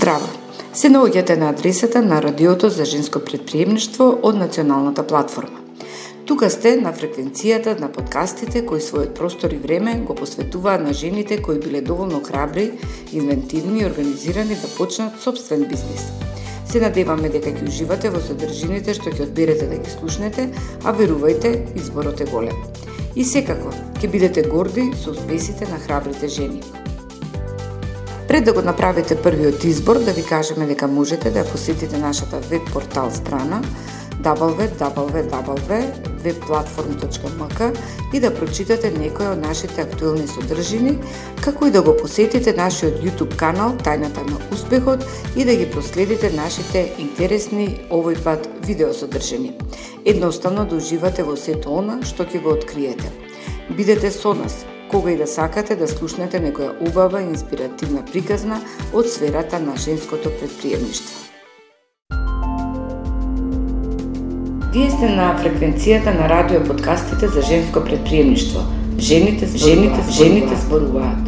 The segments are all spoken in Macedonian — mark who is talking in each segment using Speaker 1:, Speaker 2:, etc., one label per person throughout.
Speaker 1: Здраво! Се наоѓате на адресата на Радиото за женско претприемништво од Националната платформа. Тука сте на фреквенцијата на подкастите кои својот простор и време го посветуваат на жените кои биле доволно храбри, инвентивни и организирани да почнат собствен бизнис. Се надеваме дека ќе уживате во содржините што ќе одберете да ги слушнете, а верувајте, изборот е голем. И секако, ќе бидете горди со успесите на храбрите жени. Пред да го направите првиот избор, да ви кажеме дека можете да посетите нашата веб-портал страна www.webplatform.mk и да прочитате некои од нашите актуелни содржини, како и да го посетите нашиот YouTube канал Тајната на успехот и да ги проследите нашите интересни овој пат видеосодржини. Едноставно да уживате во сето она што ќе го откриете. Бидете со нас кога и да сакате да слушнете некоја убава и инспиративна приказна од сферата на женското претприемништво. Вие сте на фреквенцијата на радио подкастите за женско претприемништво. Жените зборуваат.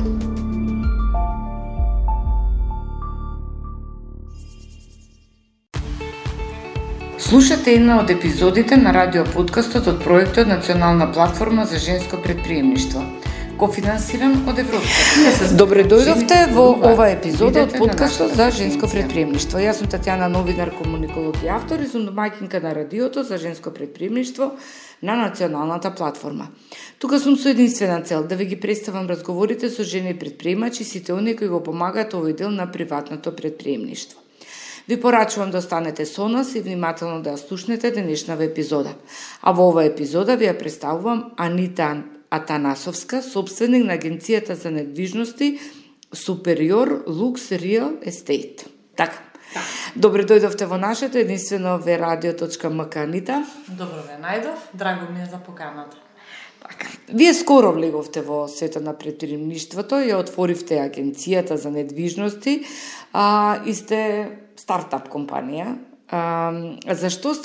Speaker 1: Слушате една од епизодите на радио подкастот од проектот Национална платформа за женско претприемништво, кофинансиран од Европската. Добре дојдовте во ова епизода од подкастот за женско претприемништво. Јас сум Татјана, новинар, комуниколог и автор и сум домаќинка на радиото за женско претприемништво на Националната платформа. Тука сум со единствена цел да ви ги представам разговорите со жени претприемачи и сите оние кои го помагаат овој дел на приватното претприемништво. Ви порачувам да останете со нас и внимателно да ја слушнете денешнава епизода. А во оваа епизода ви ја представувам Анита Атанасовска, собственик на агенцијата за недвижности Superior Lux Real Estate. Така. Добре дојдовте во нашето единствено radio.mk, Анита.
Speaker 2: Добро ве најдов, драго ми е за поканата.
Speaker 1: Така. Вие скоро влеговте во светот на претприемништвото, ја отворивте агенцијата за недвижности и сте стартап компанија. Зашто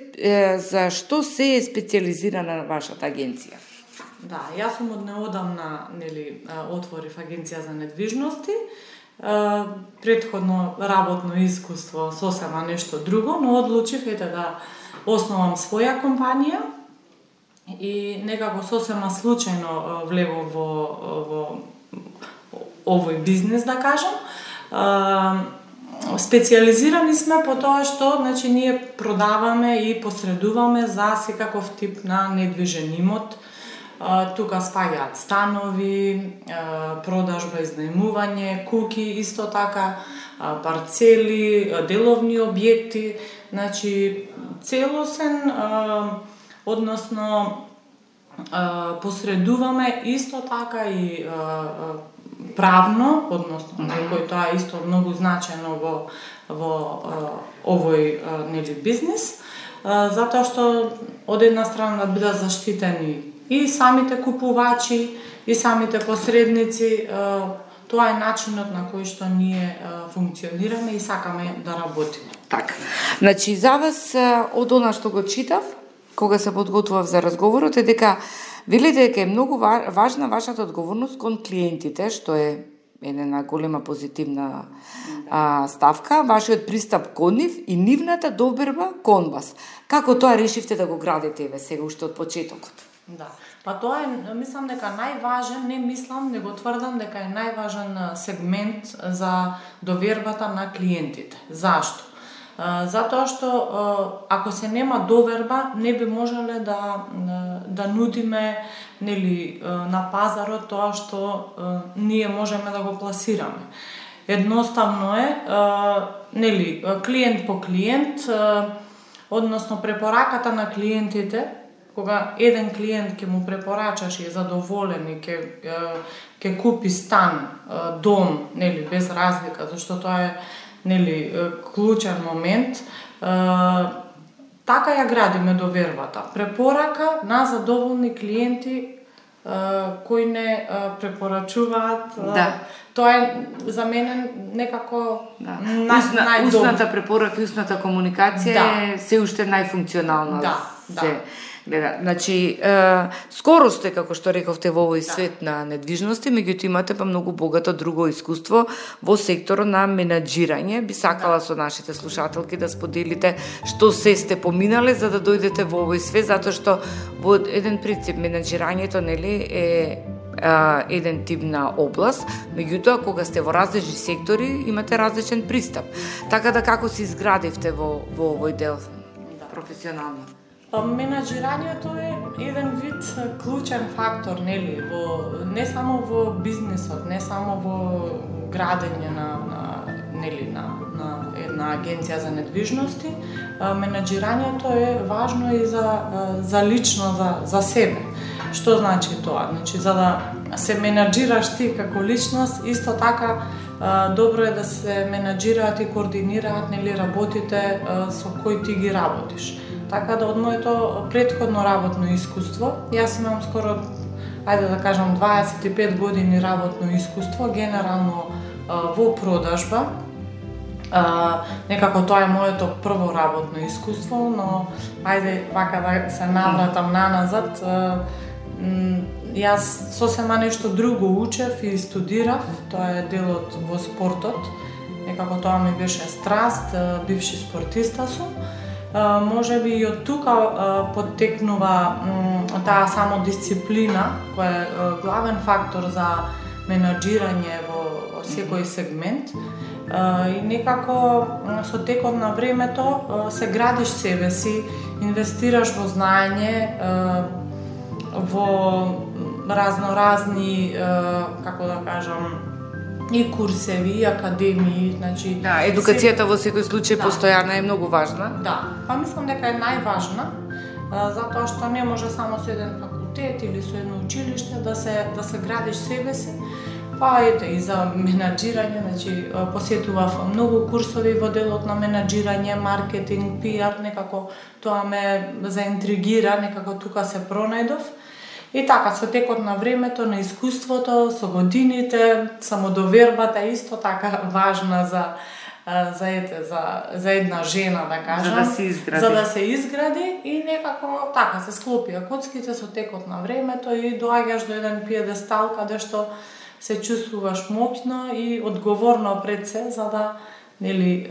Speaker 1: се е специализирана вашата агенција?
Speaker 2: Да, јас сум од неодамна, отворив агенција за недвижности. Претходно работно искуство сосема нешто друго, но одлучив да основам своја компанија и некако сосема случајно влегов во овој бизнес, да кажам. Специализирани сме по тоа што ние продаваме и посредуваме за секаков тип на недвижен имот. Тука спаѓаат станови, продажба, изнајмување, куќи, исто така, парцели, деловни објекти, целосен, односно посредуваме исто така и правно, односно некој тоа е исто многу значено во овој бизнис, затоа што од една страна да бидат заштитени и самите купувачи, и самите посредници. Тоа е начинот на кој што ние функционираме и сакаме да работиме.
Speaker 1: Така. За вас, од она што го читав, кога се подготвував за разговорот, е дека велите дека е многу важна вашата одговорност кон клиентите, што е една голема позитивна ставка, вашиот пристап кон нив и нивната доверба кон вас. Како тоа решивте да го градите сега уште од почетокот?
Speaker 2: Да. Тоа е, мислам дека него тврдам дека е најважен сегмент за довербата на клиентите. Зашто? Затоа што ако се нема доверба, не би можеле да нудиме на пазарот тоа што ние можеме да го пласираме. Едноставно е, клиент по клиент, односно препораката на клиентите, кога еден клиент ќе му препорачаш и е задоволен и ќе купи стан, дом, без разлика, зашто тоа е клучен момент, така ја градиме довербата. Препорака на задоволни клиенти кои не препорачуваат.
Speaker 1: Да.
Speaker 2: Тоа е за мене некако најдобро.
Speaker 1: Устната препорака и устната комуникација е се уште најфункционална.
Speaker 2: Да.
Speaker 1: Гледа, значи, скоро сте, како што рековте, во овој свет на недвижности, меѓутоа имате па многу богато друго искуство во секторот на менаџирање. Би сакала со нашите слушателки да споделите што се сте поминале за да дојдете во овој свет, затоа што во еден принцип менаџирањето, нели, е еден тип на област, меѓутоа кога сте во различни сектори имате различен пристап. Така да како се изградивте во овој дел професионално?
Speaker 2: Менаџирањето е еден вид клучен фактор, нели, не само во бизнисот, не само во градење на една агенција за недвижности. Менаџирањето е важно и за лично, за себе. Што значи тоа? Значи, за да се менаџираш ти како личност, исто така добро е да се менаџираат и координираат, нели, работите со кои ти ги работиш. Така да од моето претходно работно искуство, јас имам скоро, ајде да кажам, 25 години работно искуство, генерално во продажба. Некако тоа е моето прво работно искуство, но ајде вака да се навратам наназад. Јас сосема нешто друго учев и студирав, тоа е делот во спортот. Некако тоа ми беше страст, бивши спортиста сум. Можеби и од тука поттекнува таа самодисциплина, која е главен фактор за менаџирање во секој сегмент. И некако со текот на времето се градиш себе си, инвестираш во знаење, во разноразни, како да кажам, и курсеви, и академии, значи...
Speaker 1: Да, едукацијата во секој случај постојана е многу важна.
Speaker 2: Да, па мислам дека е најважна, затоа што не може само со еден факултет или со едно училиште да се градиш себе си. Па ете и за менаџирање, значи посетував многу курсови во делот на менаџирање, маркетинг, пиар, некако тоа ме заинтригира, некако тука се пронајдов. И така, со текот на времето, на искуството, со годините, самодовербата исто така важна за една жена, да кажам. За да се изгради и некако така се склопија коцките со текот на времето и доаѓаш до еден пиедестал каде што се чувствуваш моќно и одговорно пред се, за да, нели,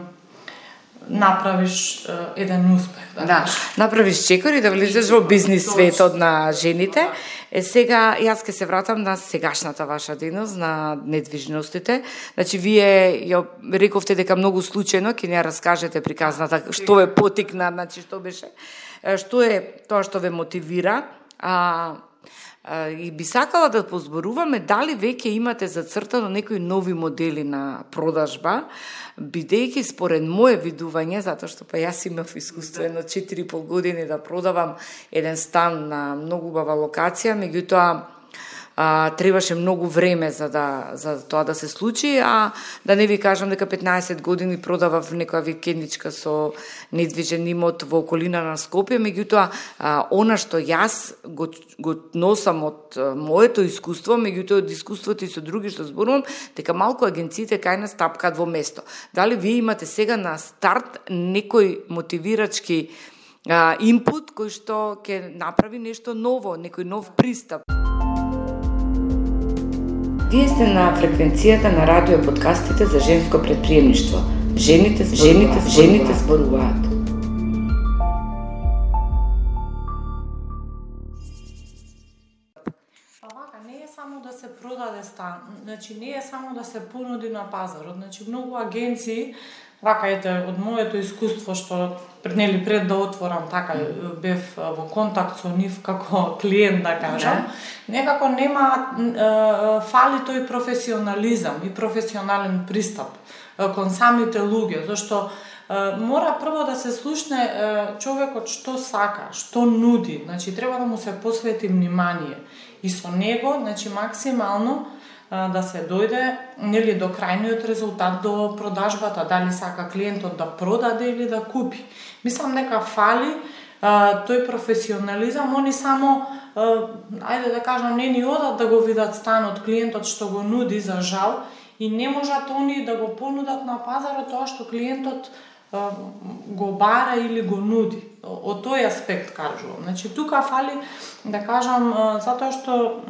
Speaker 2: направиш еден успех.
Speaker 1: Да, направиш чекор и да влезеш во бизнис светот на жените. Сега, јас ке се вратам на сегашната ваша дејност, на недвижностите. Значи, вие ја рековте дека многу случајно ќе не раскажете приказната, што ве потикна, значи, што беше, што е тоа што ве мотивира, и би сакала да позборуваме дали веќе имате зацртано некои нови модели на продажба, бидејќи според мое видување, затоа што па јас имав искуство едно 4,5 години да продавам еден стан на многу убава локација, меѓутоа требаше многу време за тоа да се случи, а да не ви кажам дека 15 години продавав некоја викендичка со недвижен имот во околина на Скопје, меѓутоа она што јас го носам од моето искуство, меѓутоа од искуството и со други што зборувам, дека малку агенциите кај нас тапкаат во место. Дали вие имате сега на старт некој мотивирачки инпут кој што ќе направи нешто ново, некој нов пристап? Вие сте на фреквенцијата на радио подкастите за женско предприемништво. Жените зборуваат.
Speaker 2: Не е само да се продаде стан, значи не е само да се понуди на пазарот, значи многу агенции, вака ете од моето искуство што пред да отворам така бев во контакт со нив како клиент, да кажам, некако нема фали тој професионализам и професионален пристап кон самите луѓе, зашто мора прво да се слушне човекот што сака, што нуди, значи треба да му се посвети внимание и со него, значи максимално да се дојде, нели, до крајниот резултат, до продажбата, дали сака клиентот да продаде или да купи. Мислам дека фали тој професионализам, они само, ајде да кажам, не ни одат да го видат станот клиентот што го нуди, за жал, и не можат они да го понудат на пазарот тоа што клиентот го бара или го нуди. од тој аспект кажувам. Значи тука фали да кажам затоа што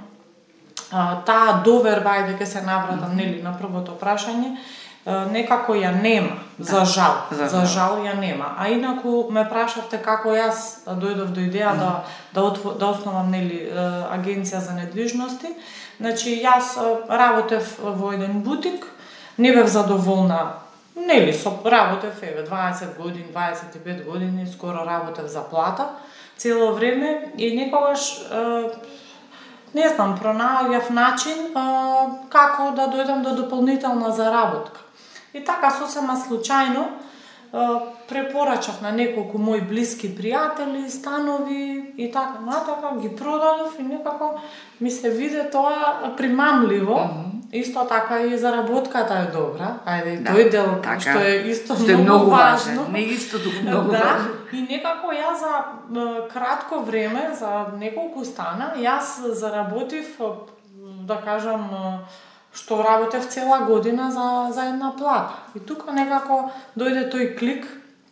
Speaker 2: таа доверба, ајде ќе се навратам нели на првото прашање, некако ја нема, за жал ја нема. А инаку ме прашавте како јас дојдов до идеја да основам нели агенција за недвижности. Значи јас работев во еден бутик, не бев задоволна, нели со работев 20 години, 25 години, скоро работев за плата цело време и некогаш не знам, пронаоѓав начин како да дојдам до дополнителна заработка. И така сосема случајно препорачав на неколку мои блиски пријатели станови и така натака ги продадов и некако ми се виде тоа примамливо. Исто така и заработката е добра. Ајде, тој дел така, што е исто многу важно.
Speaker 1: Не исто многу важно.
Speaker 2: И некако јас за кратко време, за неколку стана, јас заработив, да кажам, што работев цела година за една плата. И тука некако дојде тој клик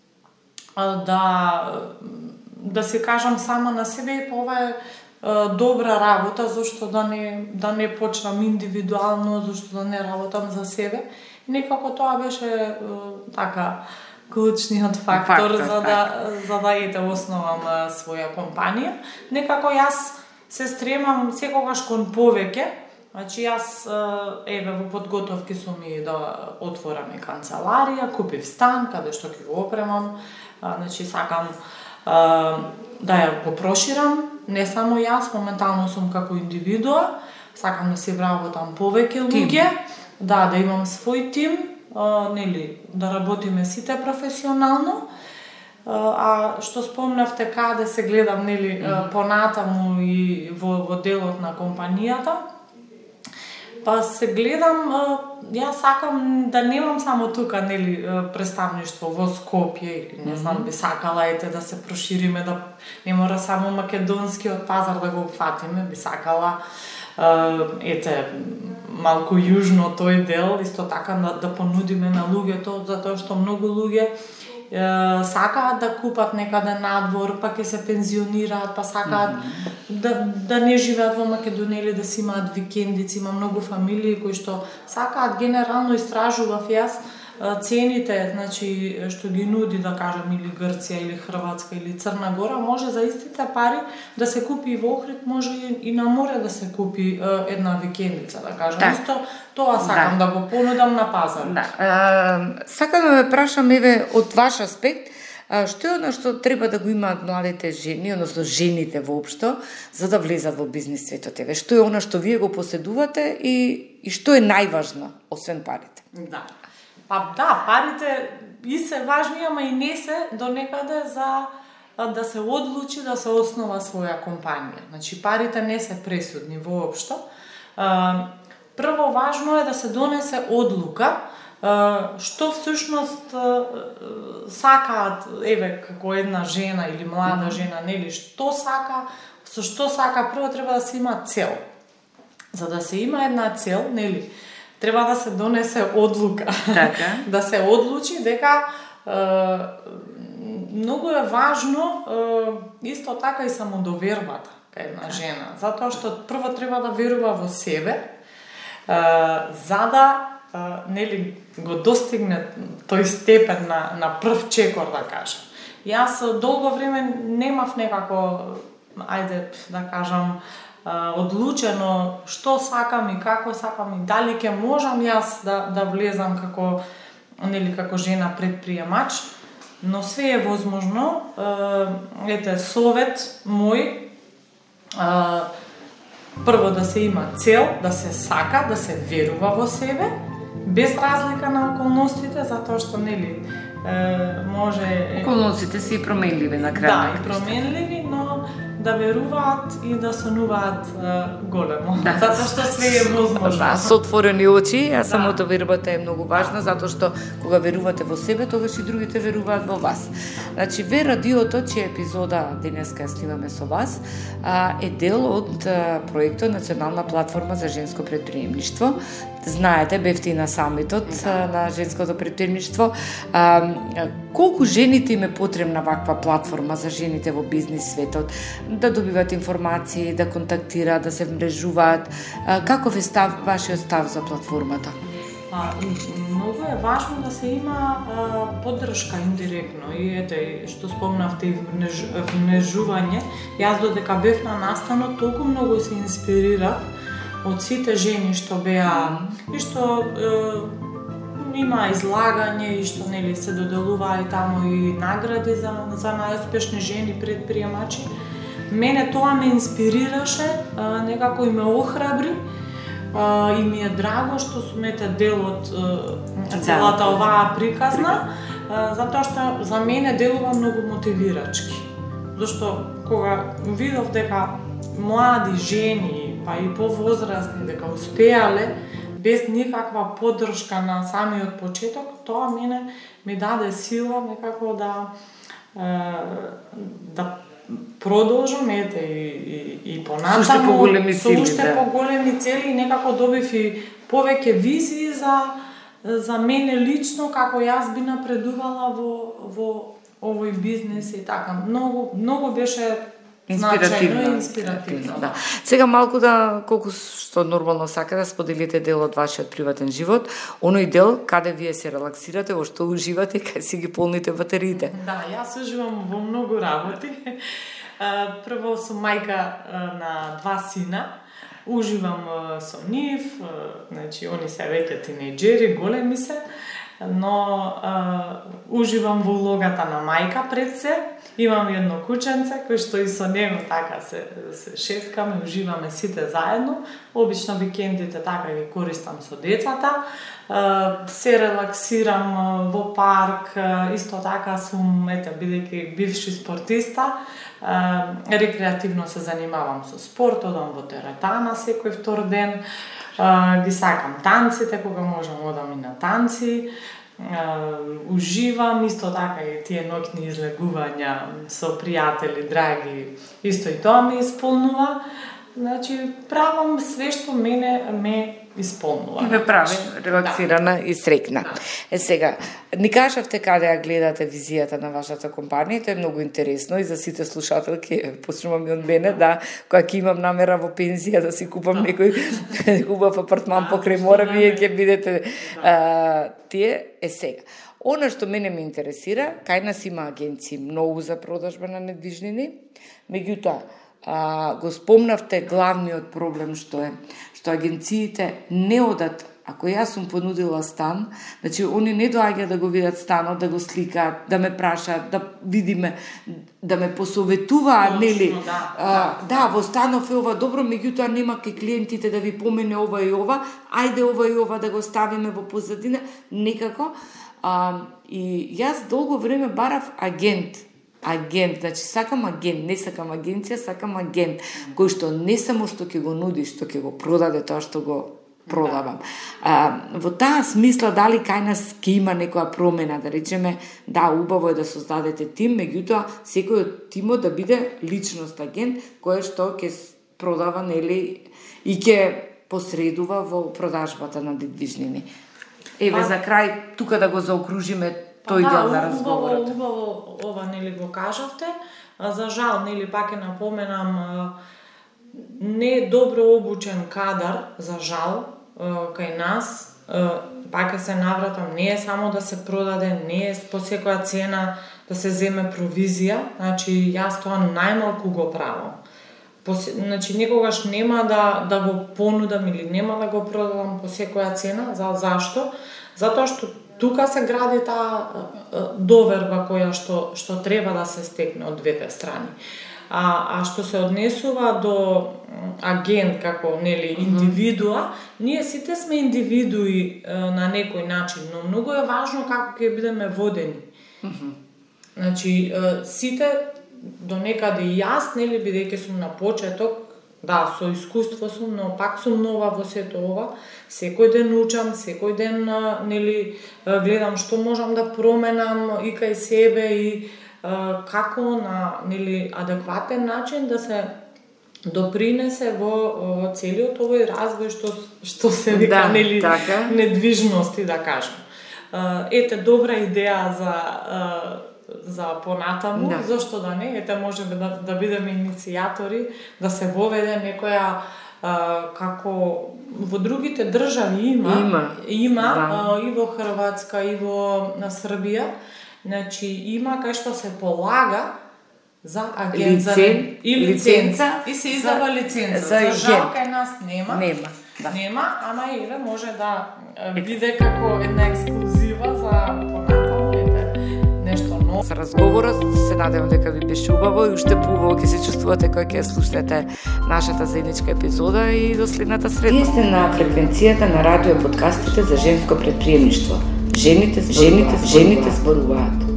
Speaker 2: да си кажам сама на себе и ова е добра работа, зашто да не почнам индивидуално, зашто да не работам за себе. И некако тоа беше така клучниот фактор за да основам своја компанија. Некако јас се стремам секогаш кон повеќе. Значи јас во подготовки сум и да отворам и канцеларија, купив стан каде што ќе го опремам. Значи сакам да ја го проширам, не само јас, моментално сум како индивидуа, сакам да си вработам повеќе луѓе, да имам свој тим, нели, да работиме сите професионално. А што спомнавте каде се гледам, нели, понатаму и во делот на компанијата, па се гледам, јас сакам да немам само тука, нели, представништво во Скопје или не знам, би сакала да се прошириме, да не мора само македонскиот пазар да го опфатиме, би сакала малку јужно тој дел, исто така да понудиме на луѓето, затоа што многу луѓе сакаат да купат некаде надвор, па ќе се пензионираат, па сакаат да не живеат во Македонија или да си имаат викендици. Има многу фамилии кои што сакаат, генерално истражував јас цените, значи што ги нуди, да кажам, или Грција, или Хрватска, или Црна Гора, може за истите пари да се купи и во Охрид, може и на море да се купи една викендица, да кажам. Да. Исто тоа сакам да го понудам на пазарот.
Speaker 1: Да. Сакам да ме прашам, од ваш аспект, што е оно што треба да го имаат младите жени, односно жените воопшто, за да влезат во бизнис светот? Што е оно што вие го поседувате и што е најважно, освен парите?
Speaker 2: Да. Па да, парите и се важни, ама и не се до некаде за да се одлучи да се основа своја компанија. Значи парите не се пресудни воопшто. Прво важно е да се донесе одлука што всушност сакаат, како една жена или млада жена, нели, што сака, со што сака, прво треба да се има цел. За да се има една цел, нели, треба да се донесе одлука.
Speaker 1: Така.
Speaker 2: Да се одлучи дека многу е важно исто така и самодовербата кај една жена, затоа што прво треба да верува во себе, за да нели го достигне тој степен на прв чекор, да кажам. Јас долго време немав некако, ајде да кажам, одлучено што сакам и како сакам и дали ќе можам јас да влезам како нели како жена предприемач, но све е возможно. Совет мој, прво да се има цел, да се сака, да се верува во себе, без разлика на околностите, затоа што нели може
Speaker 1: околностите се и променливи на крај.
Speaker 2: Да, и променливи, но да веруваат и да сонуваат големо. Да. Затоа што све е возможно.
Speaker 1: Да, со отворени очи, а самото вербата е многу важна, затоа што кога верувате во себе, тогаш и другите веруваат во вас. Значи, Ве радиото, чија епизода денеска ја снимаме со вас, е дел од проектот Национална платформа за женско предприемништво. знаете, бевте и на самитот на женското претприемништво. Колку жените им е потребна ваква платформа за жените во бизнис светот, да добиваат информации, да контактираат, да се мрежуваат? Каков е вашиот став за платформата?
Speaker 2: Многу е важно да се има поддршка индиректно и ете што спомнавте и вмрежување. Јас додека бев на настанот толку многу се инспирирав од сите жени што беа и што има излагање и што нели се доделуваа и таму и награди за најуспешни жени предприемачи. Мене тоа ме инспирираше, некако и ме охрабри. И ми е драго што сум дел од целата оваа приказна, затоа што за мене делува многу мотивирачки. Зашто кога видов дека млади жени, па и повозрастни, дека успеале без никаква поддршка на самиот почеток, тоа мене ми даде сила некако да продолжам и понатаму со уште поголеми цели и некако добив и повеќе визии за мене лично како јас би напредувала во овој бизнес и така. Многу беше инспиративно.
Speaker 1: Да. Сега малку колку што нормално сака да споделите дел од вашиот приватен живот, оној дел каде вие се релаксирате, во што уживате, кај си ги полните батериите.
Speaker 2: Да, јас уживам во многу работи. Прво сум мајка на 2 сина. Уживам со нив, значи они се веќе тинејџери, големи се, но уживам во улогата на мајка пред се. Имам едно кученце кој што и со него така се шеткаме, уживаме сите заедно. Обично викендите така ги користам со децата. Се релаксирам во парк, исто така сум, бидејќи бивши спортиста, рекреативно се занимавам со спорт, одам во теретана секој втор ден, ги сакам танците, кога можам одам и на танци, уживам, исто така и тие ноќни излегувања со пријатели, драги, исто и тоа ме исполнува. Значи, правам све што ме исполнува.
Speaker 1: И ме прави релаксирана и среќна. Сега, ни кажавте каде ја гледате визијата на вашата компанија, тоа е многу интересно и за сите слушателки, почнувам и од мене, да, кога ќе имам намера во пензија да си купам некој хубав апартман покрај море, вие ќе бидете тие сега. Она што мене ме интересира, кај нас има агенции многу за продажба на недвижнини, меѓутоа, го спомнавте главниот проблем што агенциите не одат. Ако јас сум понудила стан, значи они не доаѓаат да го видат станот, да го сликаат, да ме прашаат, да видиме, да ме посоветуваат, нели? Да, во станов е ова добро, меѓутоа нема ке клиентите да ви помене ова и ова, ајде ова и ова да го ставиме во позадина, некако. И јас долго време барав агент, значи сакам агент, не сакам агенција, сакам агент, кој што не само што ќе го нуди, што ќе го продаде тоа што го продавам. Во таа смисла, дали кај нас ќе има некоја промена, да речеме, да, убаво е да создадете тим, меѓутоа секој од тимот да биде личност агент, кој што ќе продава, нели, и ќе посредува во продажбата на недвижнини. Еве, за крај, тука да го заокружиме тој дел на разговорот.
Speaker 2: Убаво ова, нели, го кажавте. За жал, нели, пак ќе напоменам, не добро обучен кадар, за жал, кај нас, пак ќе се навратам, не е само да се продаде, не е по секоја цена да се земе провизија, значи јас тоа најмалку го правам. Значи никогаш нема да го понудам или нема да го продадам по секоја цена. Зашто? Затоа што тука се гради таа доверба која што треба да се стекне од двете страни. А што се однесува до агент како, нели, индивидуа, ние сите сме индивидуи на некој начин, но многу е важно како ќе бидеме водени. Значи, сите до некаде и јас, нели, бидејќи сум на почеток, да, со искуство сум, но пак сум нова во сето ова. Секој ден учам, секој ден, нели, гледам што можам да променам и кај себе и како на, нели, адекватен начин да се допринесе во целиот овој развој што се вика, нели, недвижности, да кажем. Ете добра идеја за понатаму, зошто да не? Ете можеме да бидеме иницијатори, да се воведе некоја како во другите држави има и во Хрватска и во Србија, значи има кај што се полага за лиценца и се издава лиценца. За жал кај нас нема, ама еве може да биде како една ексклузива за понатаму, нешто ново.
Speaker 1: За разговорот се надевам дека ви беше убаво и уште поубаво ќе се чувствувате кога ќе слушнете нашата заедничка епизода и до следната среда. Вие сте на фреквенцијата на радио подкастите за женско предприемништво. Жените зборуваат.